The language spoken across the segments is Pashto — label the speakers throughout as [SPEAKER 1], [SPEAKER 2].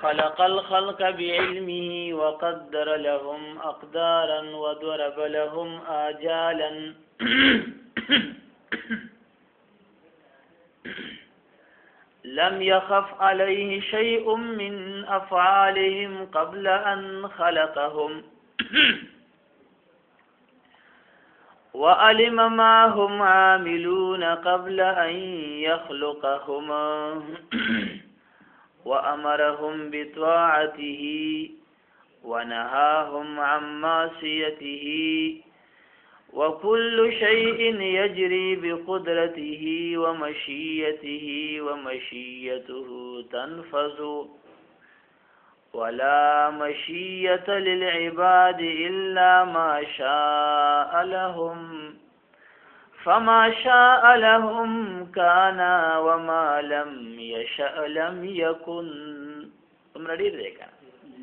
[SPEAKER 1] خلق الخلق بعلمه وقدر لهم أقدارا وضرب لهم آجالا لم يخف عليه شيء من أفعالهم قبل أن خلقهم وعلم ما هم عاملون قبل أن يخلقهم وأمرهم بطاعته ونهاهم عن معصيته وكل شيء يجري بقدرته ومشيته ومشيته تنفذ ولا مشية للعباد إلا ما شاء لهم فما شاء لهم كان وما لم يشأ لم يكن تمرا ډیر دی کنه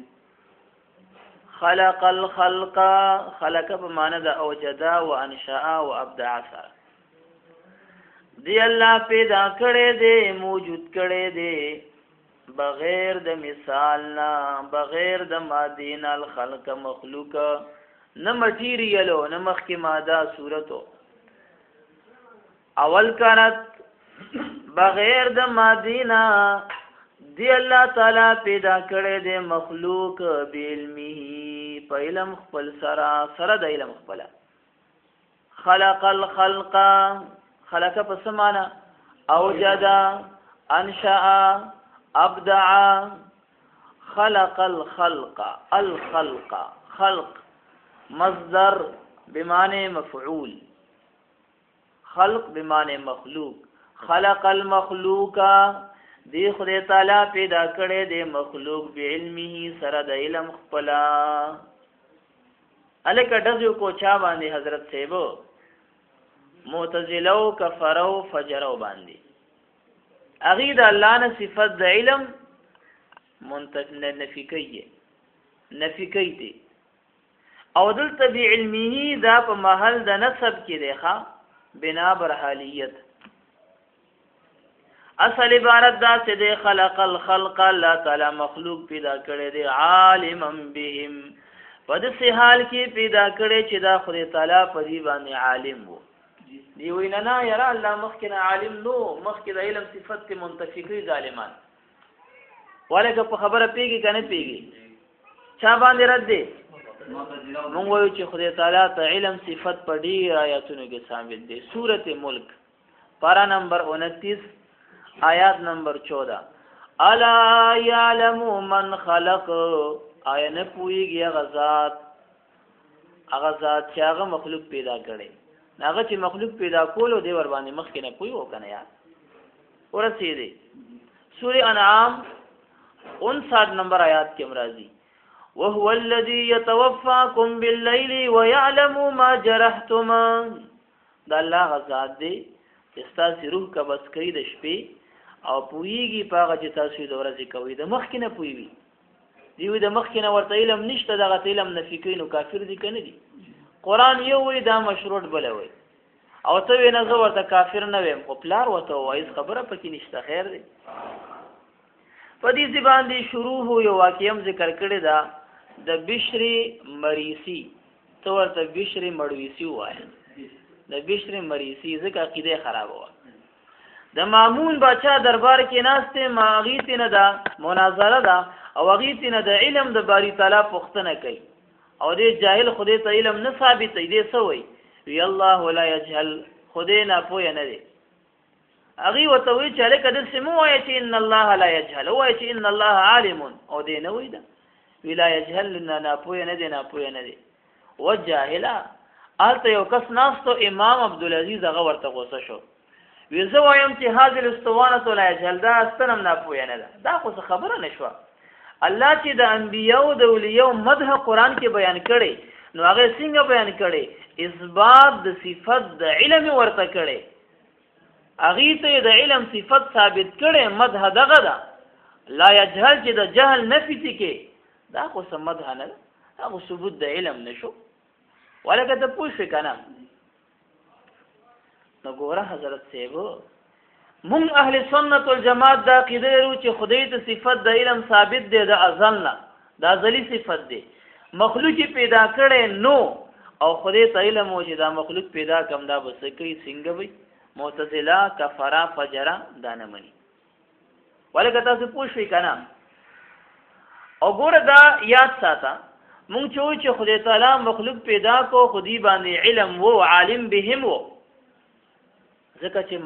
[SPEAKER 1] خلق الخلق خلق بمعنى د اوجدا وانشاء وابدع سره دی الله پیدا کړي دی موجود کړي دی بغیر د مثال نه بغیر د ماده نه الخلق مخلوق نه مټیریل نه مخکې ماده صورتو اول کانت بغیر د مادینا دی الله تعالی پیدا کړی دی مخلوق بعلمه په علم خپل سره د علم خپل خلق الخلق خلق په سمانا اوجد انشأ ابدع خلق الخلق الخلق خلق مصدر بمعنى مفعول خلق بمعنى مخلوق خلق المخلوق دی خدای تعالی پیدا کړی دی مخلوق بعلمه سره د علم خپل الک دزو کو چا باندې حضرت صاحب معتزله او کفرو فجرو باندې اغید الله نه صفات د علم نفی کوي دي او دلته بعلمه دا په محل د نسب کې دی ښا بنا بر حالیت اصل عبارت دا چې د خلق الخلق الله تعالی مخلوق پیدا کړی دی عالما بهم په دې حال کې پیدا کړی چې دا خدای تعالی په دې باندې عالم وو دی وینا نه یرا الله مخکې عالم نو مخکې د علم صفت کې منتفی کوي ظالمان ولکه په خبره پیږي کنه پیږي چا باندې رد دی مونږ وایو چې خدای تعالی ته علم صفت په ډیر آیاتونو کې شامل دي سورته ملک پارا نمبر 29 آیات نمبر 14 الا یعلم من خلق آیا نه پوهیږي هغه ذات چې هغه مخلوق پیدا کړي هغه چې مخلوق پیدا کولو دی ور باندې مخکې نه پوي وکنه یا ورسېږي سورہ انعام 59 نمبر آیات کې مرাজি وهو الذي يتوفاكم بالليل ويعلم ما جرحتم دا الله غزاد دی چې تاسو روح کا بس کوي د شپې او پويږي پاغه چې تاسو د ورځې کوي د مخ کې نه پويوي دی د مخ کې نه ورته علم نشته دغه علم نفي کوي نو کافر دي کنه دي قران یو وی دا مشروط بلوي او ته وینې زه ورته کافر نه ویم خو پلار وته وایي خبره پکې نشته خیر دی په دې ځبان دي شروع هو یو واقعم ذکر کړی دا د بشری مریسی تو ورته بشری مړويسي وایي د بشری مریسی ځکه عقیده خراب و د مامون بچا دربار کې ناشته ماغیت نه دا مناظره دا او غیت نه د علم د باری تعالی پوښتنه کوي او دې جاهل خدای ته علم نه ثابت دی سوی وی الله ولا يجهل خدای نه پوی نه دی اغي وتوی چې له کده سمو وای چې ان الله لا يجهل وای چې ان الله عالم او دې نه وی دا ولا يجهل نه پوی نه دی نه پوی نه دی وجاهلا الته یو کس ناستو امام عبد العزيز هغه ورته غوسه شو وی زه وایم چې هاذ الاستوانه لا يجهل دا استنم نه پوی نه دا خو خبره نشوه الله چې د انبیو د اولیاء مدح قران کې بیان کړي نو هغه څنګه بیان کړي اثبات د صفت د علم ورته کړي هغه ته د علم صفت ثابت کړي مدح دغه دا لا يجهل چې د جهل نفي کې دا خو سم مدح نه هغه ثبوت د علم نشو ولکه ته پوښښ کنه نو ګوره حضرت صاحب مون اهل سنت والجماعت دا عقیده لرو چې خدای ته صفت د علم ثابت دی د ازل نه، دا ازلی صفت دی. مخلوق پیدا کړي نو او خدای ته علم و چې دا مخلوق پیدا کم دا بس کوي څنګه وي. معتزله کفره فجره دا نه مني. ولکه تاسو پوښوي کنه او ګوره دا یاد ساته مونږ چې خدای تعالی مخلوق پیدا کو خودي باندې علم وو عالم بهم وو ځکه چې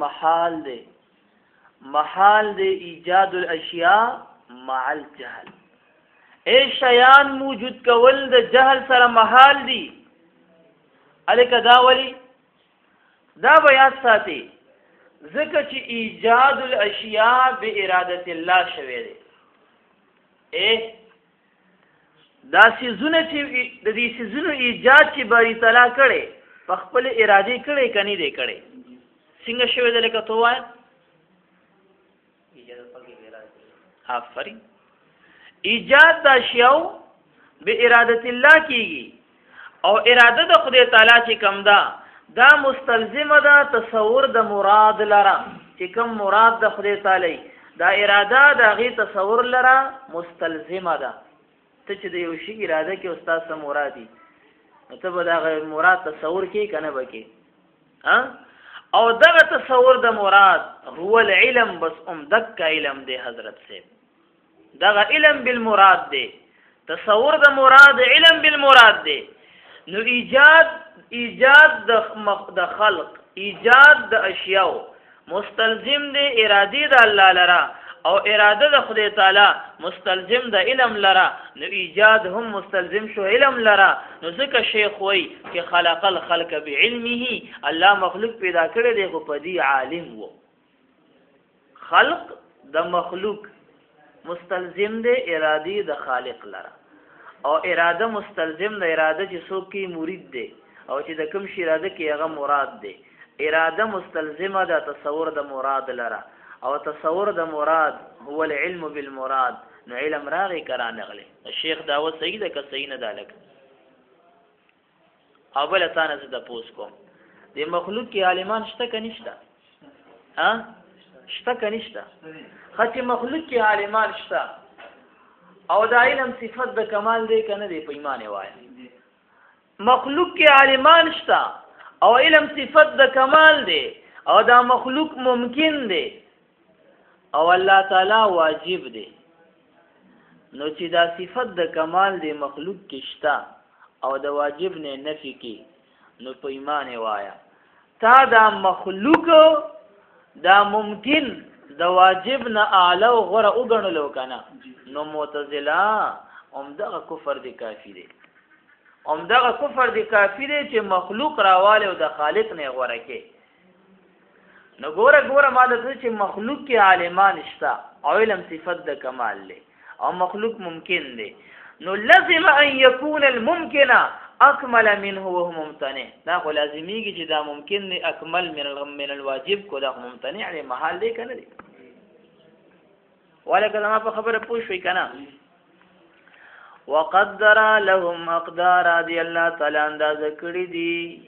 [SPEAKER 1] محال دی ایجاد الاشیاء مع الجهل. ای شیان موجود کول د جهل سره محال دی. الکه دا ولی دا بیا ساتي ځکه چې ایجاد الاشیاء بإرادة الله شوی دی. دا سيزونه چې د دې سيزونو ایجاد چې باری تعالی کړي په خپل اراده کړي کني دی کړي څنګه شوی دی لکه تو وای آفرین ایجاد د اشیاء بإرادة الله کیږي او اراده د خدای تعالی چې کوم دا مستلزمه ده تصور د مراد لره چې کوم مراد د خدای تعالی دا اراده د غي تصور لره مستلزمه ده. ته چې د یو شی اراده کې استاد سم مرادي نو ته به دا مراد تصور کې کنه بکی او دغه تصور د مراد هو العلم بس دک علم دی حضرت سے دغه علم بالمراد دی تصور د مراد علم بالمراد دی. نو ایجاد د خلق ایجاد د اشیاء مستلزم دی ارادی د الله لرا او اراده د خدای تعالی مستلزم د علم لرا. نو ایجاد هم مستلزم شو علم لرا. نو ځکه شیخ وای چې خلق الخلق بعلمه الله مخلوق پیدا کړی دی خو په دې عالم وو. خلق د مخلوق مستلزم دی ارادی د خالق لرا او اراده مستلزم د اراده چې څوک کی مرید دی او چې د کوم شی اراده کې هغه مراد دی. اراده مستلزمه د تصور د مراد لرا او تصور د مراد هو العلم بالمراد. نو علم راغی کرانه غلی الشیخ دعوت صحیح ده که صحیح نه ده لکه او بل تانه زه د پوس کوم د مخلوق کې عالمان شته که نشته شته که نشته خطی مخلوق کې عالمان شته او دا علم صفت د کمال دی که نه دی په ایمان وایه. مخلوق کې عالمان شته او علم صفت د کمال دی او دا مخلوق ممکن دی او الله تعالی واجب دی. نو چې دا صفت د کمال دی مخلوق کې شته او د واجب نه نفي کې نو په ایمان وایا. تا دا مخلوق دا ممکن د واجب نه اعلی او غره وګڼلو کنه نو معتزله همدغه کفر دی کافی دی. همدغه کفر دی کافی دی چې مخلوق راواله او د خالق نه غوړه کې. نو ګوره ما د چې مخلوق کې عالمان شته او علم صفت د کمال له او مخلوق ممکن دی. نو لازم ان يكون الممکن اکمل منه وهو ممتنع. دا خو لازمیږي چې دا ممکن دی اکمل من الواجب کو دا ممتنع دی محال دی کنه دی. ولکه ما په خبره پوښوي کنه وقدر لهم اقدار دی الله تعالی اندازه کړی دی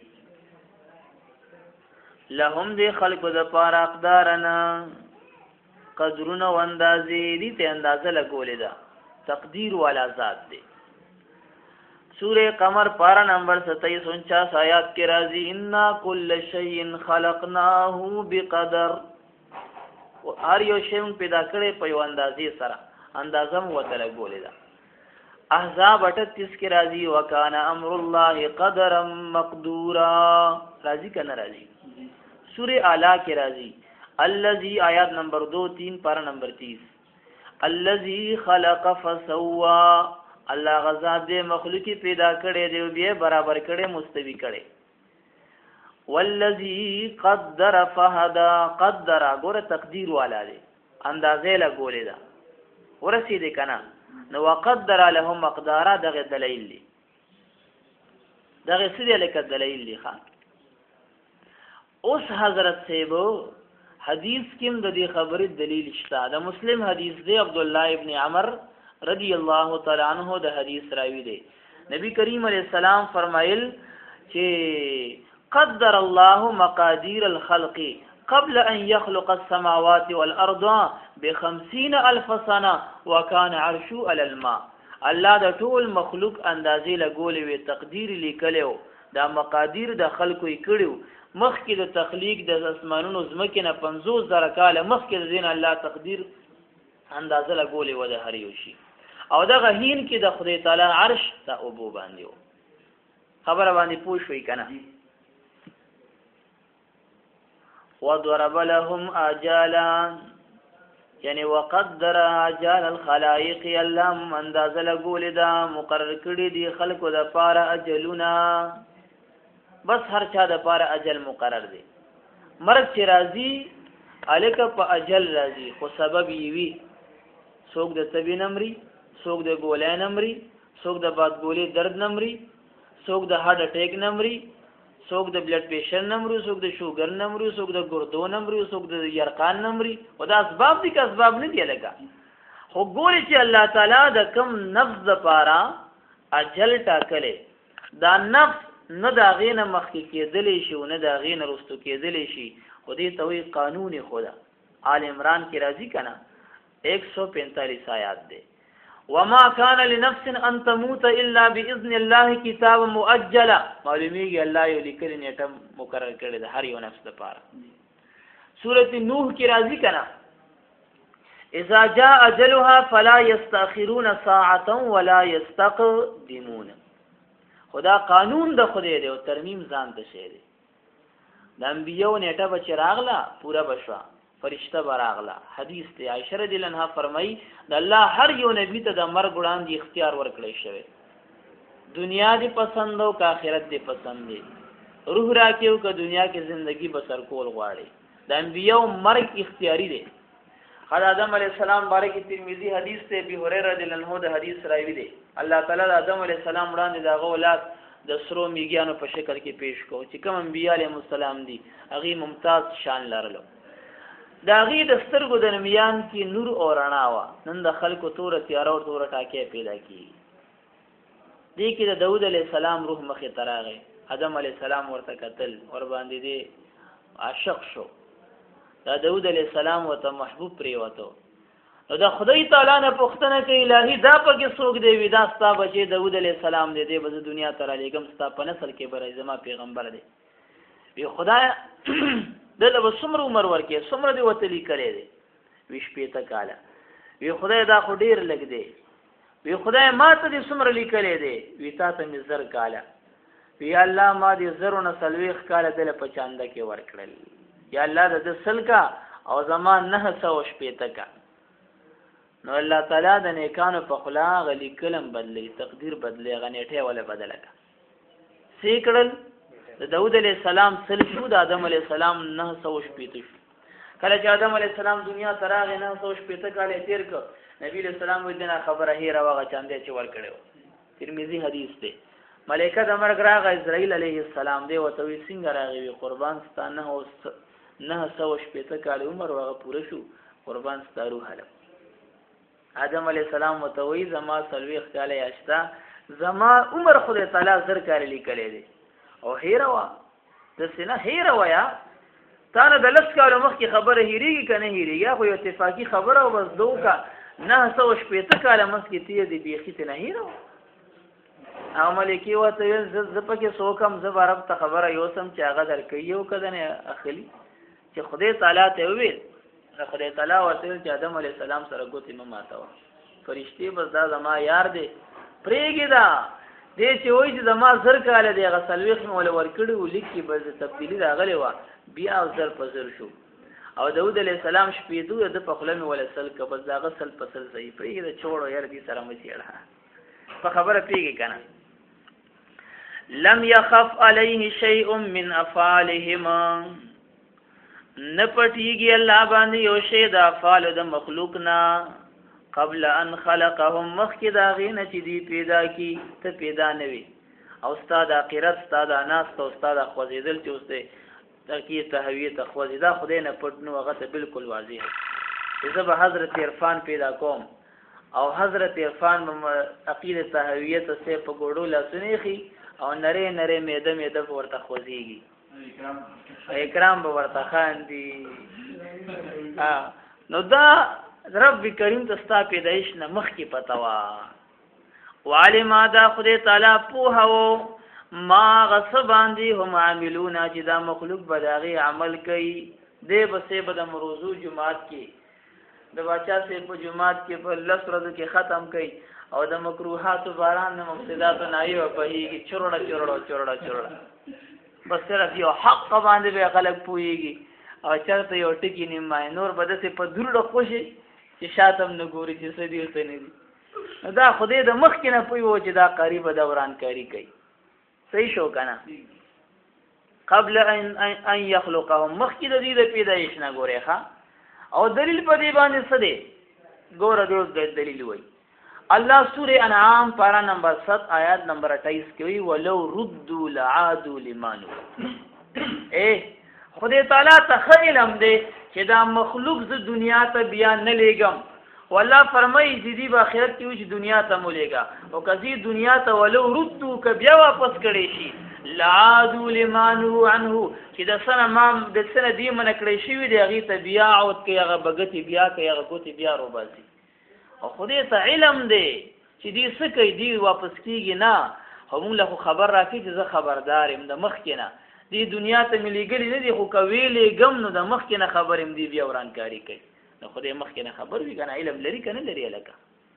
[SPEAKER 1] لهم دی خلق د پار اقدارنا قدرونه و اندازې دي ته اندازه لګولې ده تقدیر والا ذات دی. سورہ قمر پارا نمبر 2749 آیات کې راځي انا کل شیء خلقناه بقدر. هر یو شی پیدا کړي په یو اندازې سره اندازه مو وته لګولې ده. احزاب 38 کې راځي وکانا امر الله قدرا مقدورا راځي کنه راځي. سورہ اعلی کې راځي الذي آیات نمبر 2-3 پارا نمبر 30 الذي خلق فسوا الله غزا دې مخلوقي پیدا کړي دی بیا برابر کړي مستوي کړي. والذي قدر فهدى قدر ګوره تقدیر والا دی اندازې لا ګولې دا ورسېدې کنه نو وقدر لهم مقدارا دغه دلیل دی دغه سړي لکه دلیل دی خان. اوس حضرت صاحب حدیث کې د دې خبرې دلیل شته. د مسلم حدیث دی عبد الله ابن عمر رضی الله تعالی عنہ د حدیث راوی دی. نبی کریم علیہ السلام فرمایل چې قدر الله مقادیر الخلق قبل ان يخلق السماوات والارض ب50,000 سنه وكان عرشه على الماء. الله د ټول مخلوق اندازې لګولې وي، تقدیر لیکلو، دا مقادیر د خلقو یې کړیو مخکې د تخلیق د اسمانونو زمکې نه 50,000 کاله مخکې د دین الله تقدیر اندازه لګولې و د هر یو شي. او دغه هین کې د خدای تعالی عرش ته اوبو باندې و. خبره باندې پوه شوي که نه؟ وضرب لهم آجالا یعنی وقدر آجال الخلائق، الله اندازه لګولې ده مقرر کړي دي خلکو د پاره اجلونه، بس هر چا د پاره اجل مقرر دی. مرګ چې راځي الکه په اجل راځي، خو سبب یې وي، څوک د تبې نمري، څوک د ګولۍ نمري، څوک د بادګولې درد نمري، څوک د هارت اٹیک نمري، څوک د بلډ پریشر نمري، څوک د شوګر نمري، څوک د ګردو نمري، څوک د یرقان نمري. او دا اسباب دي که اسباب نه دي لکه. خو ګوري چې الله تعالی د کم نفس دپاره اجل ټاکلی، دا نفس نه د هغې نه مخکې کېدلی شي او نه د هغې نه رستو کېدلی شي، خو دې ته وایي قانون خو ده. آل عمران کې راځي که نه 145 آیات دی. وما كان لنفس ان تموت الا باذن الله كتابا مؤجلا، معلومیږي الله یو لیکلې نیټه مقرر کړې ده هر یو نفس لپاره. سورۃ نوح کې راځي کنه اذا جاء اجلها فلا يستاخرون ساعه ولا يستقدمون. خدا قانون د خدای دی او ترمیم ځان ته شی دی. د انبیو نیټه به چې راغله پوره بشوه، فرشتہ براغله. حدیث دی عائشہ رضی الله عنها فرمایي د الله هر یو نبی ته د مرګ وړاندې اختیار ورکړی شوی، دنیا دی پسند او که آخرت دی پسند دی، روح راکیو که دنیا کې زندگی بسر کول غواړي. د انبیو مرګ اختیاري دی. حضرت آدم علیہ السلام باره کې ترمذی حدیث ته ابي هريره رضی الله عنه د حدیث راوي دی. الله تعالی د آدم علیہ السلام وړاندې د اولاد د سرو میګیانو په شکل کې پیش کو چې کوم انبیاء علیهم السلام دي هغه ممتاز شان لرلو. دا غي د سترګو د نمیان کې نور او رڼا وا، نن د خلکو تور تیار او تور ټاکې پیدا کی. دې کې د داوود علیه السلام روح مخې تراغه، آدم علیه السلام ورته قتل ور باندې دې عاشق شو. دا داوود علیه السلام ورته محبوب پری وته. نو د خدای تعالی نه پوښتنه کوي الهي دا پکې څوک دی؟ وی دا ستا بچي داوود علیه السلام دی، دې به دنیا ته را لېږم ستا په نسل کې به زما پیغمبر دی. وی خدای دله به څومره عمر ورکې، څومره دې ورته لیکلی دی؟ وي 60 کاله. وی خدای دا خو ډېر لږ دی. وی خدای ما ته دې څومره لیکلی دی؟ وی تا ته مې 1000 کاله. وی الله ما دې 1000 نه 40 کاله دله په چانده کې ورکړل. یا الله د 100 کا او زمان 960 کا. نو الله تعالی د نیکانو په خلا غلی کلم بدلی، تقدیر بدلی، غنیټه ولا بدل کا. سیکړل د داوود علیہ السلام سل شو، د آدم علیہ السلام 960 شو. کله چې آدم علیہ السلام دنیا ته راغی 960 کال تیر کړ، نبی علیہ السلام ودنه خبره هیره واغه چاندې چې ور کړو. ترمذی حدیث دی. ملائکه د مرګ راغی، اسرائیل علیہ السلام دی وته وی څنګه راغی؟ قربان ستانه او 960 کال عمر واغه پوره شو، قربان ستارو حلم. آدم علیہ السلام وتوی زما 40 کال یاشتا، زما عمر خدای تعالی 1000 کال لیکلی دی. او هیره وا د سینه هیره وا یا تا نه د لس کالو مخکې خبره هیریږي که نه هیریږي؟ خو یو اتفاقي خبره او بس دوکه 960 کاله مخکې تیر دی بیخي ته نه هیره وا. او ملکي ورته ویل زه پکې څوکم، زه به رب ته خبره یوسم چې هغه درکوي او که نه اخلي. چې خدای تعالی ته وویل، نو خدای تعالی ورته ویل چې آدم علیه السلام سره ګوتې مه ماتوه، فرشتې بس دا زما یار دی پرېږدي. دا دې چې وایي چې زما 1000 کاله دی، هغه 40 مې وله ورکړي و، لیک کې به تبدیلي راغلی وه، بیا 1000 په 1000 شو. او داود علیه السلام شپېدو د په خوله مې وله سل که، بس د هغه سل په سل صحیح پرېږده. چوړو یاره دې سره مه څېړه، په خبره پوهېږې که نه. لم یخف علیه شیء من افعالهما، نه پټېږي الله باندې یو شی د افعالو د مخلوق نه، قبل ان خلقهم مخکې د هغې نه چې دوی پیدا کي، ته پیدا نه وي. او ستا د آخرت، ستا د ناست او ستا د خوځېدل چې اوس دی ترکیې تهویې ته خوځي، دا خدای نه پټ نو، هغه ته بلکل واضح چې زه به حضرت عرفان پیدا کوم او حضرت عرفان عقیده تهویې ته سې په ګوډو لاسونه ایښي او نرې نرې میده میده ورته خوځېږي. اکرام به ورته خاندي. نو دا رب کریم ته ستا پیدایش نه مخکې پته وه. وعلم دا خدای تعالی پوهه وو ما غص باندې هم عاملونه چې دا مخلوق به د هغې عمل کوي. دی بسې به د مروزو جماعت کې د باچا صاحب په جماعت کې په 10 ورځو کې ختم کوي او د مکروهاتو باران نه مفسداتو نایي وبهیږي چرړه چرړه چرړه چرړه بس صرف یو حق باندې به خلک پوهیږي او چېرته یو ټکي نیمای نور به داسې په دروړه خوشي چې شاته هم نه ګوري چې څه دي څه نه دي. دا خدای د مخکې نه پوه وو چې دا قریب به دوران کاری کوي. صحیح شو که نه؟ قبل ان یخلقهم مخکې د دې د پیدایش نه ګورې ښه. او دلیل په دې باندې څه دی؟ ګوره دوست دلیل وایي الله سورہ انعام پارا نمبر 7 آیات نمبر 28 کې وی ولو ردوا لعادوا لما نهوا. خدای تعالی ته علم دی چې دا مخلوق ز دنیا ته بیا نه لېږم. والله فرمایي چې دی په آخرت کې چې دنیا ته مولېږه او کزي دنیا ته ولو ردوا ک بیا واپس کړي شي لعادوا لما نهوا عنه چې د سنه ما د سنه دی من کړی شي دی هغه ته بیا عود کې هغه بغتی بیا کې هغه ګوتی بیا روباسي. او خدای ته علم دی چې دې څه کوي دی واپس کیږي نه. همون له خبر راکې چې زه خبردار يم د مخ کې نه دی دنیا ته مليګلی نه دی خو کویلې غم نو د مخ کې نه خبر يم دی بیا ورانکاری کوي. نو خدای مخ کې نه خبر وی کنه علم لري کنه لري الکه.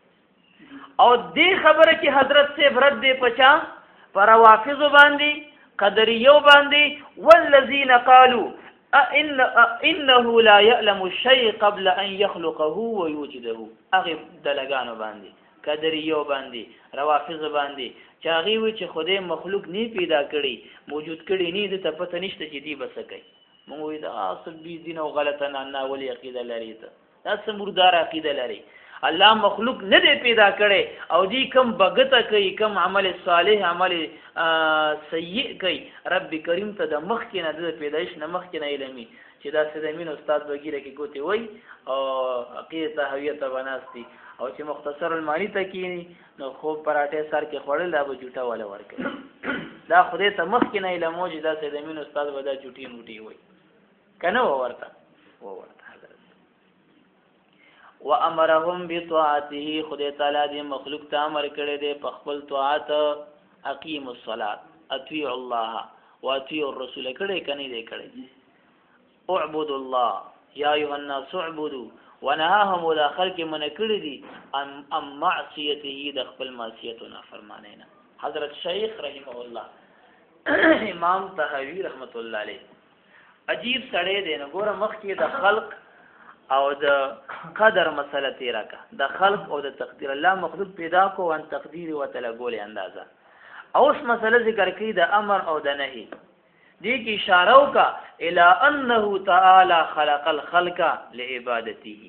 [SPEAKER 1] او دې خبره کې حضرت سے رد دی پچا پر روافض باندې قدریو باندې والذین قالوا انه لا يعلم الشيء قبل ان يخلقه ويوجده. هغه دلګانو باندې قدریو باندې روافض باندې چاغي وي چې خدای مخلوق نه پیدا کړي موجود کړي نه د ته پته نشته چې دی بس کوي. موږ وی دا اصل بي دین او غلطه نه ولي عقیده لري ته دا سمردار عقیده لري. الله مخلوق نه دی پیدا کړي او دی کم بغته کوي کم عمل صالح عمل سیئ کوي. رب کریم ته د مخ کې نه د پیدایش نه مخ کې نه علمي چې دا سدمین استاد وګیره کې کوته وای او عقیده هویت بناستي او چې مختصر المانی ته کینی نو خوب پراټه سر کې خوړل دا به جوټه ولا ورکړي. دا خدای ته مخ کې نه علم موجود دا سدمین استاد ودا جوټي موټي وای کنه ورته وامرهم بطاعته. خدای تعالی دې مخلوق ته امر کړی دی په خپل طاعت اقیم الصلاه اطیع الله واطیع الرسول کړي کني دی کړي. اعبد الله یا ایها الناس اعبدوا ونهاهم الى خلق من کړي دي ام معصیته د خپل معصیتونه فرمانه نه. حضرت شیخ رحمه الله امام طحاوی رحمت الله علیه عجیب سړی دی نه ګوره مخکې د خلق او د قدر مسله تیرا کا د خلق او د تقدیر. الله مخلوق پیدا کو ان تقدیر او تلګول اندازه اوس مسله ذکر کړي د امر او د نهي دې کې اشاره وکا الی انه تعالی خلق الخلق لعبادته.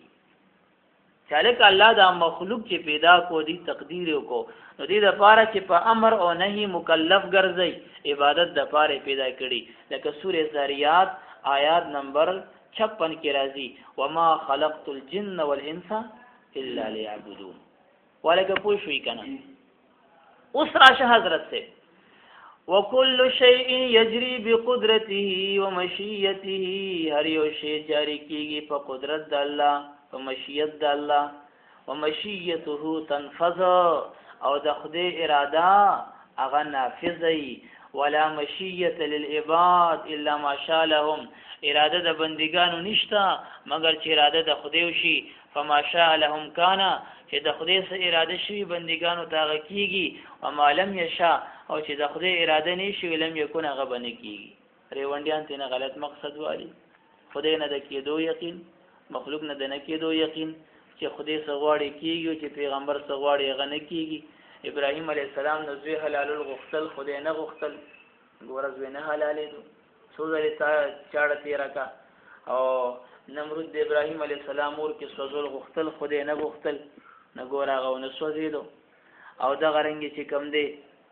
[SPEAKER 1] چالک الله دا مخلوق چې پیدا کو دي تقدیر کو نو دې د پاره چې په امر او نهي مکلف ګرځي عبادت د پاره پیدا کړي. لکه سورۃ ذاریات آیات نمبر 56 کې راځي وما خلقت الجن والانس الا ليعبدون. ولکه پوه شوي کنه. اوس راشه حضرت سے وكل شيء يجري بقدرته ومشيئته. هر یو شی جاری کیږي په قدرت د الله په مشیت د الله ومشیته تنفذ او د خدای اراده هغه نافذي. ولا مشیت للعباد الا ما شاء لهم. اراده د بندگانو نشتا مگر چې اراده د خدای وشي. فما شاء لهم کان چې د خدای سره اراده شوی بندگانو ته کیږي. وما لم یشاء او چې د خدای اراده نشي لم یکون هغه بنه کیږي. ریوندیان ته غلط مقصد والی خدای نه د کېدو یقین مخلوق نه د نه کېدو یقین چې خدای سره غواړي کیږي چې پیغمبر سره غواړي هغه نه کیږي. ابراهیم علیه السلام د زوی حلال غختل خدای نه غختل ګوره زوی نه حلالې دو سوزلې تا چاړه تیرا کا. او نمرود د ابراهیم علیه السلام اور کې سوزل غختل خدای نه غختل نه ګوره هغه نه سوزیدو. او دا غرنګ چې کم دی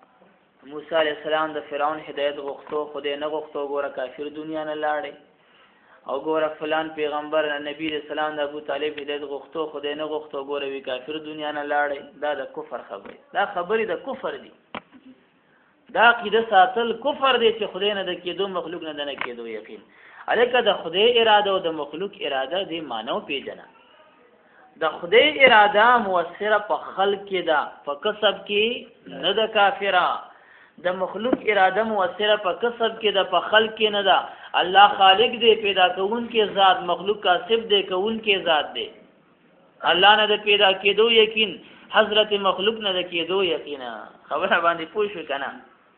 [SPEAKER 1] موسی علیه السلام د فرعون هدایت غختو خدای نه غختو ګوره کافر دنیا نه لاړې. او ګوره فلان پیغمبر نبی رسول الله د ابو طالب هدایت غختو خدای نه غختو ګوره وی کافر دنیا نه لاړې. دا د کفر خبره دا خبرې د کفر دي. دا عقیده ساتل کفر دی چې خدای نه د کېدو مخلوق نه د کېدو یقین الکه د خدای اراده او د مخلوق اراده دی مانو پیژنه د خدای اراده مؤثره په خلق کې ده په کسب کې نه د کافره د مخلوق اراده مؤثره په کسب کې ده په خلق کې نه ده الله خالق دی پیدا کون کې ذات مخلوق کاسب دی کون کې ذات دی الله نه د پیدا کېدو یقین حضرت مخلوق نه د کېدو یقینا خبره باندې پوه شو کنه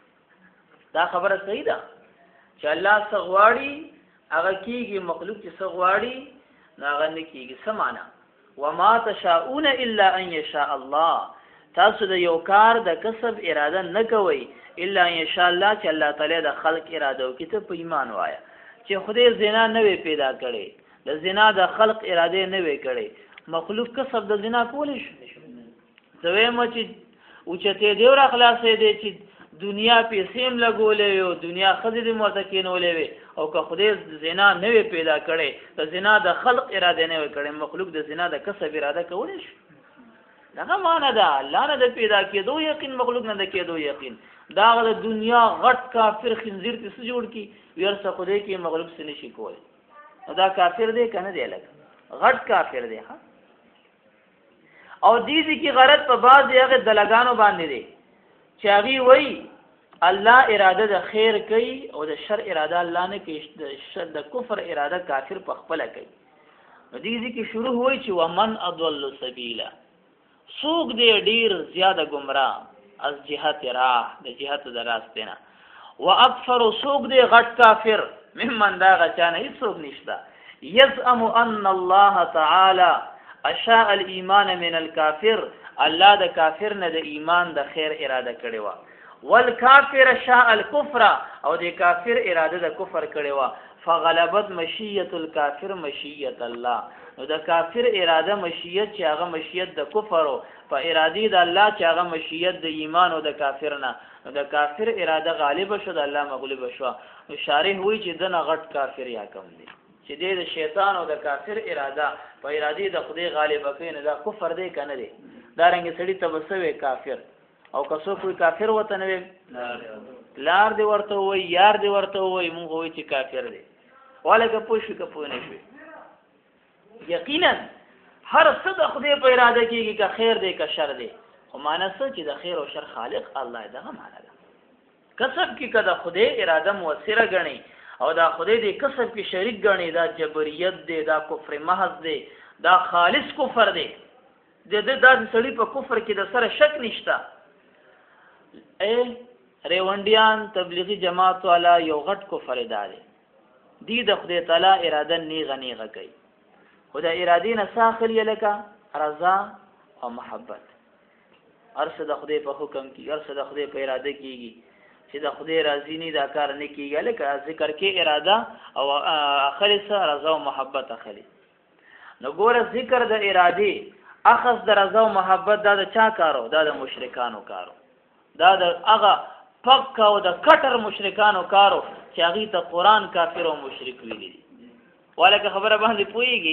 [SPEAKER 1] دا خبره صحیح ده چې الله سغواړي هغه کېږي مخلوق چې سغواړي هغه نه کېږي سمانا وما تشاءون الا ان يشاء الله تاسو د یو کار د کسب اراده نه کوئ الا ان شاء الله چې الله تعالی د خلق اراده وکړي ته په ایمان وایا چې خدای زنا نه وی پیدا کړي د زنا د خلق اراده نه وی کړي مخلوق کسب د زنا کول شي زویم چې اوچته دی ور اخلاصې دی چې دنیا پیسې لګولې او دنیا خزې دې متکینولې وي او که خدای زنا نه وی پیدا کړي د زنا د خلق اراده نه وی کړي مخلوق د زنا د کسب اراده کول شي دغه معنا ده الله نه د پیدا کېدو یقین مخلوق نه د کېدو یقین دا د دنیا غټ کافر خنزیر ته څه جوړ کی ورسره خدای کې مخلوق څه نشي کول دا کافر دی کنه دی لګ غټ کافر دی ها او دې کی غرض په بعض هغه دلګانو باندې دی چې هغه وای الله اراده د خیر کوي او د شر اراده الله نه کوي د شر د کفر اراده کافر په خپل کوي دې کی شروع وای چې ومن اضل سبیلا سوق دې ډیر زیاده گمراه از جهت راه د جهت د راستې نه واکثر سوق دې غټ کافر ممن دا غچانه هیڅ سوق نشته يزعم ان الله تعالی اشاء الايمان من الكافر الله د کافر نه د ایمان د خیر اراده کړی و والکافر شاء الكفر او د کافر اراده د کفر کړی و فغلبت مشیت الکافر مشیت الله نو د کافر اراده مشیت چې هغه مشیت د کفر او په ارادي د الله چې هغه مشیت د ایمان او د کافر نه نو د کافر اراده غالب شو د الله مغلوب شو نو شارح وی چې د غټ کافر یا کم دی چې د شیطان او د کافر اراده په ارادي د خدای غالب کوي نه دا کفر دی کنه دی دا رنګ سړی تبسوي کافر او کسو کوئی کافر وته نه لار دی ورته وای یار دی ورته وای مونږ وای چې کافر دی ولکه پوښښ کپو نه شي یقینا هر څه د خدای په اراده کېږي که خیر دی که شر دی خو معنی څه چې د خیر او شر خالق الله دغه معنی ده کسب کې که د خدای اراده مؤثره ګڼي او دا خدای دې کسب کې شریک ګڼي دا جبریت دی دا کفر محض دی دا خالص کفر دی د دې د سړي په کفر کې د سره شک نشته ریونډیان تبلیغی جماعت والا یو غټ کفر دی د خدای تعالی اراده نیغه کوي خدای ارادې نه ساخل یلکه رضا او محبت ارسه د خدای په حکم کې ارسه د خدای په اراده کېږي چې د خدای راضي نه دا کار نه کېږي لکه ذکر کې اراده او اخلص رضا او محبت اخلي نو ګوره ذکر د ارادې اخذ د رضا او محبت دا د چا کارو دا د مشرکانو کارو دا د هغه پک او د کټر مشرکانو کارو چې هغه ته قران کافر او مشرک ویلي ولکه خبره باندې پويږي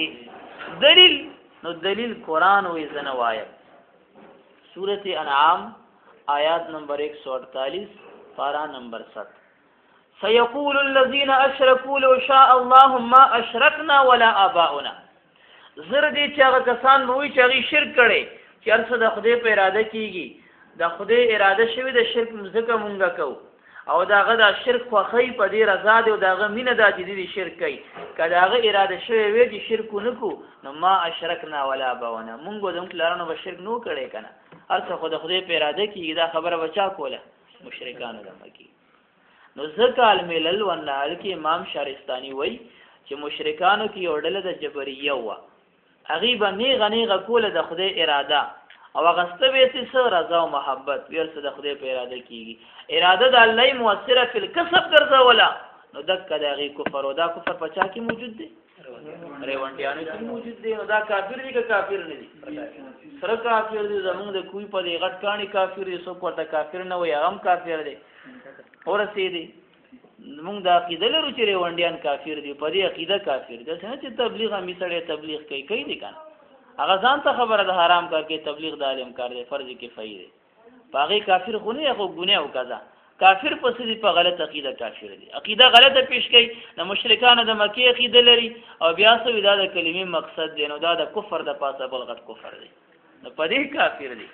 [SPEAKER 1] دلیل قران وې زنوایا سورۃ انعام آیات نمبر 148 پارا نمبر 7 سيقول الذين اشركوا لو شاء الله ما اشركنا ولا اباؤنا زر دې چې هغه کسان وې چې هغه شرک کړي چې ارڅ د خدای په اراده کېږي د خدای اراده شوی د شرک مزګه مونږه کو او داغه د شرک خوخی په دې رضا دی او داغه مینه د دې شرک کوي کله هغه اراده شوی وي چې شرک نکو نو ما اشرکنا ولا باونه مونږ د مخلارانو به شرک نو کړي کنه ارڅ خو د خدای په اراده کېږي دا خبره بچا کوله مشرکانو د مکی نو ذکر الملل والنال کې امام شارستانی وای چې مشرکانو کې اورډل د جبرئیه و هغه باندې غنیغه کوله د خدای اراده او غسته به څه رضا او محبت ورسره د خدای په اراده کېږي اراده د الله مؤثره فی الکسب ګرځولا نو دک دغه کفر او دا کفر پچا کې موجود دی ریوانډیانو کې موجود دی نو دا کافر دی که کافر نه دی سره کافر دی زمونږ د کوی په غټ کانی کافر دی سو کوته کافر نه وي هم کافر دی ورسې دی موږ د عقیده لرو چې ریوانډیان کافر دی په دې عقیده کافر دی څنګه چې تبلیغ هم سره تبلیغ کوي دی کنه هغه ځان ته خبره د حرام کار کې تبلیغ د عالم کار دی فرض کفایي دی باغی کافر خو نه خو ګناه وکړه کافر پس دي په غلط عقیده کافر دي عقیده غلطه پیش کوي د مشرکانو د مکی عقیده لري او بیا سوي دا د کلمې مقصد دی نو دا د کفر د پاسه بل غټ کفر دی نو په دې کافر دي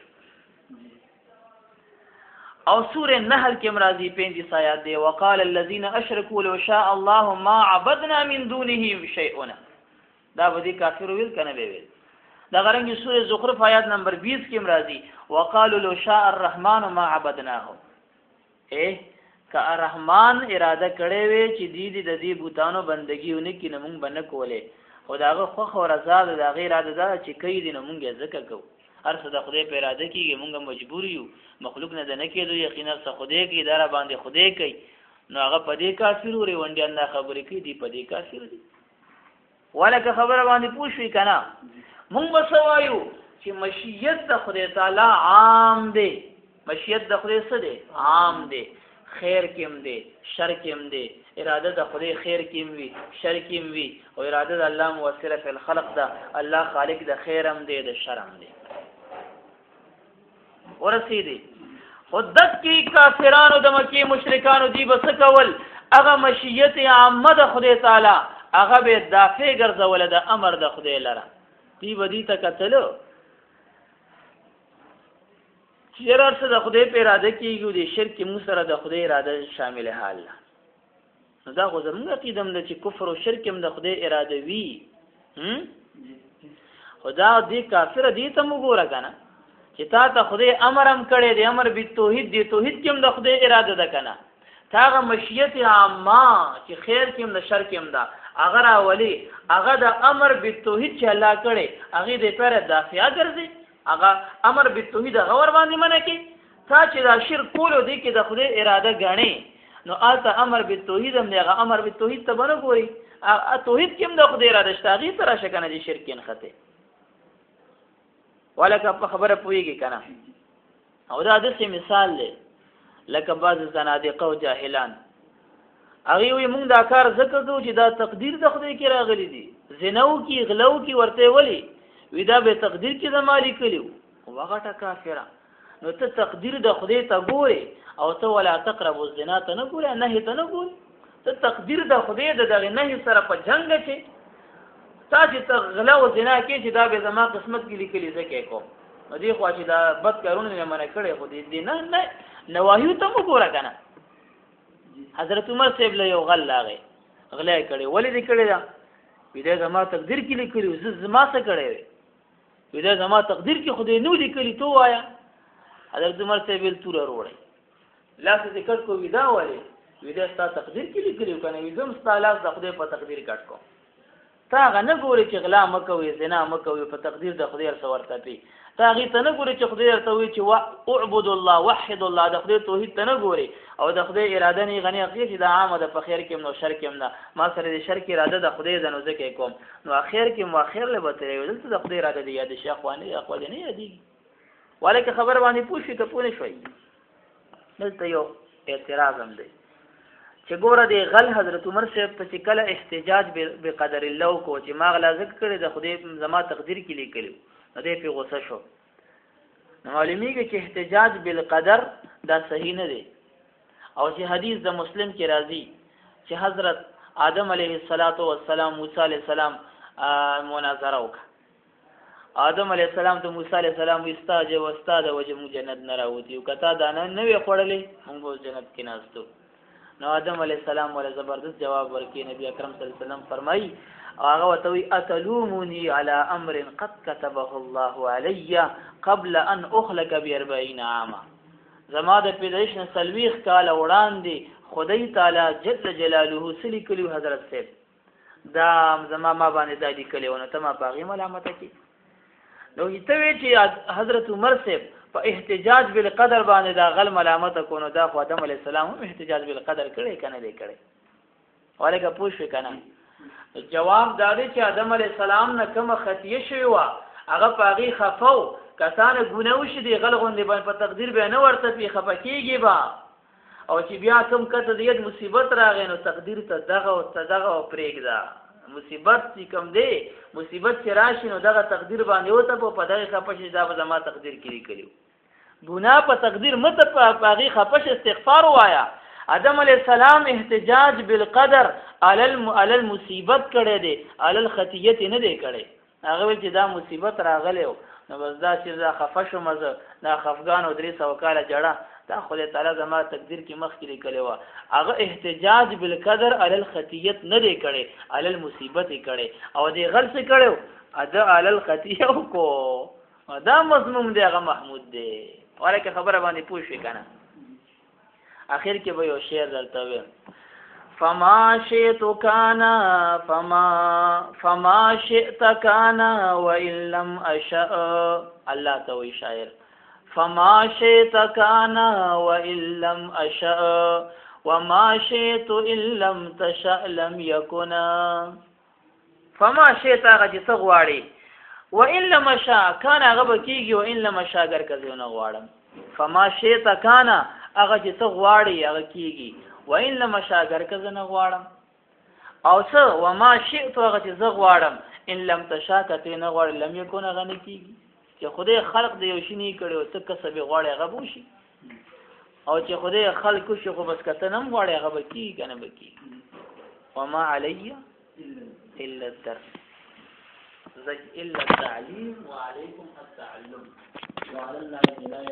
[SPEAKER 1] او سوره النحل کې مرضی 35 آیات دی وقال الذين اشركوا لو شاء الله ما عبدنا من دونه شيئا دا به دي کافر ویل کنه به ویل دا غرنګ سوره زخرف آیات نمبر 20 کې مرضی وقالوا لو شاء الرحمن ما عبدناه که الرحمن اراده کړې وي چې د دې بوتانو بندګیونه کې نمون بنه کولې او داغه خو او رضا د غیر اراده دا چې کوي د نمونږ ذکر کو هر څه د خدای په اراده کېږي مونږ مجبور یو مخلوق نه نه کېدو یقینا څه خدای کې اداره باندې خدای کوي نو هغه په دې کافر وری وندیان دا خبرې کوي دی په دې کافر دي ولکه خبره باندې پوښوي کنه مونږ وسوایو چې مشیت د خدای تعالی عام دی مشیت د خدای څه دی عام دی خیر کېم دی شر کېم دی اراده د خدای خیر کېم وي شر کېم وي او اراده د الله موثره فی الخلق ده الله خالق د خیر هم دی د شر هم دی ورسېدي خودت کې کافرانو د مکی مشرکانو دی بس کول هغه مشیت عامه د خدای تعالی هغه به دافع ګرځول د امر د خدای لره دی بدی ته کتلو چیرې څه د خدای په اراده کېږي د شرک مو سره د خدای اراده شامل حال نو دا خو زموږ عقیده ده چې کفر او شرک هم د خدای اراده وي خدا دې کافر دې ته وګوره کنه چې تا ته خدای امر هم کړی دی امر به توحید دی توحید کې هم د خدای اراده ده کنه تاغه مشیت عامه چې خیر کې هم د شر کې هم ده اگر اولی هغه د امر به توحید چې الله کړی هغه دې پر دافع ګرځي هغه امر به توحید هغه ور باندې منه کی تا چې دا شرک کولو دی کې د خدای اراده غاڼي نو آلته امر به توحید هم دی هغه امر به توحید ته بنه ګوري توحید کې هم د خدای اراده شته غي تر شکنه دي شرک نه خته ولکه په خبره پويږي کنه او دا د مثال دی لکه بعض زنادقه او جاهلان هغه وي مونږ دا کار ذکر کوو چې دا تقدیر د خدای کې راغلي دي زنو کې غلو کې ورته ولي ودا به تقدیر کې د مالی کلیو وغټه کافره نو ته تقدیر د خدای ته ګوري او ته ولا تقربوا الزنا ته نه ګوري نه ته نه ګوري ته تقدیر د خدای دغه نه سره په جنگ کې تا چې غلا او زنا کې چې دا به زما قسمت کې لیکلي ځکه کو نو دی خو چې دا بد کارونه نه منع کړي خو دې نه نواهی ته وګوره کنه حضرت عمر صاحب له یو غلا کړي ولې دې کړي دا ودا زما تقدیر کې لیکلي زما څه کړي ودا زما تقدیر کې خدای نو لیکلي تو وایا حضرت عمر صاحب ول تور وروړي لاس دې کټ کو ودا وایي ودا ستا تقدیر کې لیکلي کنه وزم ستا لاس د خدای په تقدیر کټ کو تا غنه ګوري چې غلا مکوي زنا مکوي په تقدیر د خدای سره ورته پی تا غي ته نه ګوري چې خدای ته وي چې اعبد الله وحد الله د خدای توحید ته نه ګوري او د خدای اراده نه غني عقیده چې د عامه د فخیر کې نو شر کې نه ما سره د شر کې اراده د خدای د نوځه کې کوم نو اخر کې مو اخر له بتري ولته د خدای اراده دی یاد شي اخواني اخوال نه یادي ولکه خبر باندې پوښي ته پونه شوي دلته یو اعتراض هم دی چې ګوره دی غل حضرت عمر صاحب په چې کله احتجاج بقدر الله کو چې ما غلا ذکر کړی د خدای زما تقدیر کې لیکلو نو دې په غوسه شو نو معلومیږي چې احتجاج بالقدر دا صحیح نه دی او چې حدیث د مسلم کې راځي چې حضرت آدم علیه السلام موسی علیه السلام مناظره وکړه آدم علیه السلام ته موسی علیه السلام استاد وجه مو جنت نه راوتی او کته دا نه وی خړلې موږ جنت کې ناستو نو آدم علیه السلام ولا زبردست جواب ورکړي نبی اکرم صلی الله علیه وسلم فرمایي هغه وتوي اتلومني على امر قد كتبه الله علي قبل ان اخلق ب40 عاما زما د پیدایش نه سلويخ کال وړاندې خدای تعالی جل جلاله سلی کلیو حضرت صاحب دا زما ما باندې دادی کلیو نو ته ما باغی ملامت کی نو ته وی چې حضرت عمر صاحب په احتجاج بالقدر باندې دا غل ملامت کو نو دا خو آدم علی السلام هم احتجاج بالقدر کړي کنه دی کړي ولکه پوښ کنه جواب دادی چې آدم علی السلام نه کوم خطیه شوی و هغه پاغي خفاو کسان ګناو شي دی غل غوندې باندې په تقدیر به نه ورته پی خفکیږي با او چې بیا کوم کته دې مصیبت راغی نو تقدیر ته دغه او پرېږده مصیبت چې کوم دی مصیبت چې راشي نو دغه تقدیر باندې وته په دغه خپه شي دا زما تقدیر کې لیکلو ګناه په تقدیر مت پاغي خپش استغفار وایا آدم علیہ السلام احتجاج بالقدر علی المصیبت کړي دي علی الخطیه نه دی کړي هغه چې دا مصیبت راغلی نو بس دا چې دا خفشو مزه دا خفغان او 300 کاله جړه دا خدای تعالی زما تقدیر کې مخ کې لیکلی و هغه احتجاج بالقدر علی الخطیه نه دی کړي علی المصیبت کړي او دی غلط کړي ادا علی الخطیه کو دا مضمون دی هغه محمود دی ولکه خبره باندې پوښی کنه اخر کې به یو شعر درته ویم فما شئت كان فما شئت كان وان لم اشاء الله توي شاعر فما شئت كان وان لم اشاء وما شئت ان لم تشاء لم يكن فما شئت غجت غواړي وان لم اشاء كان غب کیږي وان لم اشاء گر کزونه غواړم فما شئت كان هغه چې څه غواړي هغه کیږي وان لم شاګر کزه نه غواړم او څه وما شئت هغه چې زه غواړم ان لم تشاکته نه غواړم لم یکون هغه نه کیږي چې خدای خلق دی یو شی نه کړي او ته کسب غواړي هغه بوشي او چې خدای خلق شي خو بس کته نه غواړي هغه بکی کنه بکی وما علی الا الدرس الا التعليم وعليكم التعلم وعلى الله